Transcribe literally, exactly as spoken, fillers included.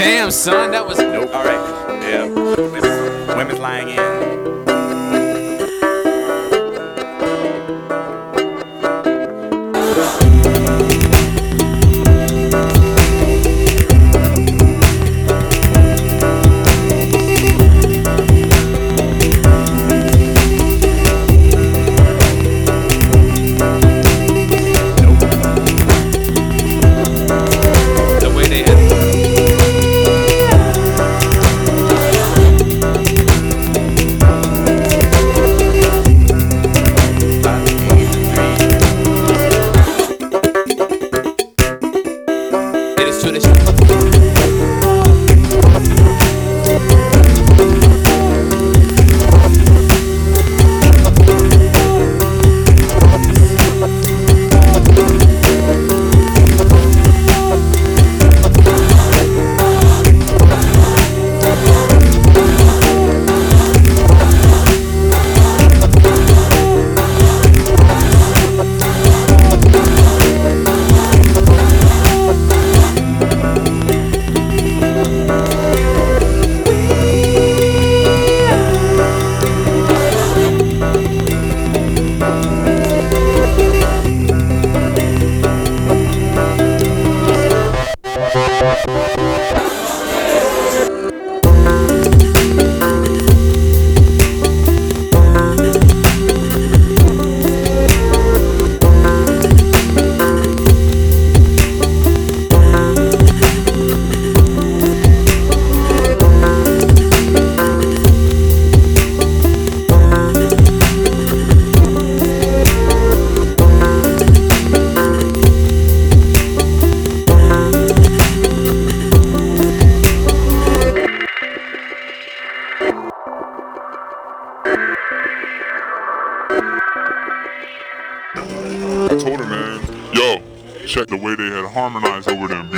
Damn, son, that was. Nope. All right. Yeah. Women's, women's lying in. I told her, man, yo, check the way they had harmonized over them.